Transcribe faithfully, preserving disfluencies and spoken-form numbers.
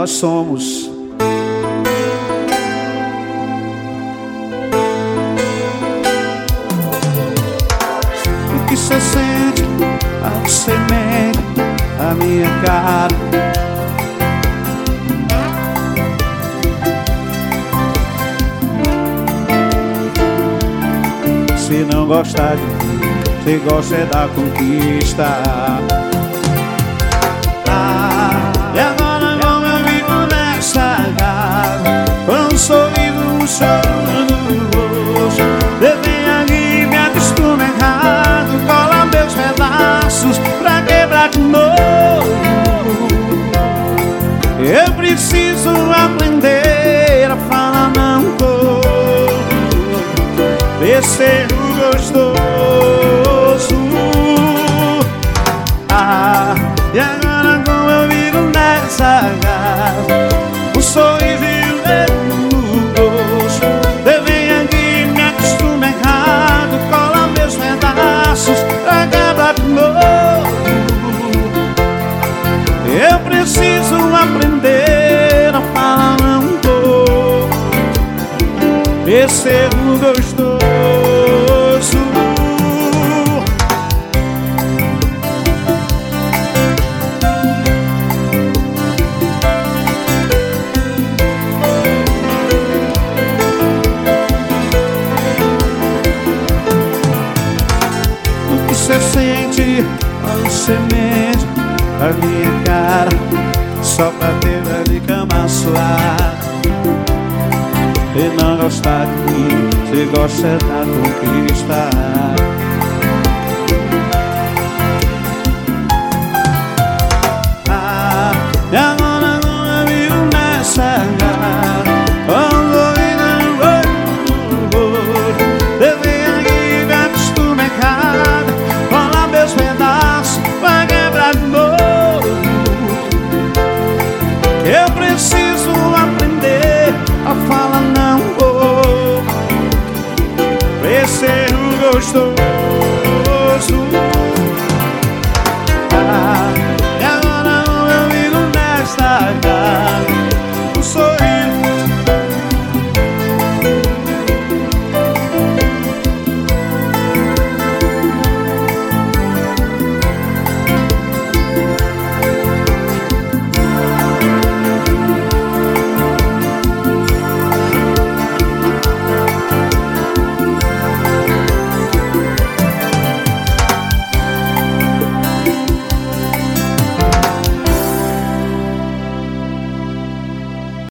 nós somos. O que cê sente ao semente a minha cara? Se não gostar de mim, se gosta é da conquista. Ah, e agora como eu vivo nessa casa, com um sorriso, um choro no rosto. Devem aqui me acostuma errado, cola meus pedaços pra quebrar de novo. Eu preciso aprender a falar não corro, ser gostoso. Ah, e agora como eu vivo nessa casa, um sorriso e um dedo no rosto. Devem aqui me acostuma errado, cola meus pedaços pra quebrar de novo. Eu preciso aprender a falar não vou, ser gostoso. O que cê sente ao semente a minha cara, só pra ter de cama suave. E não gostar de mim, se gosta da conquista.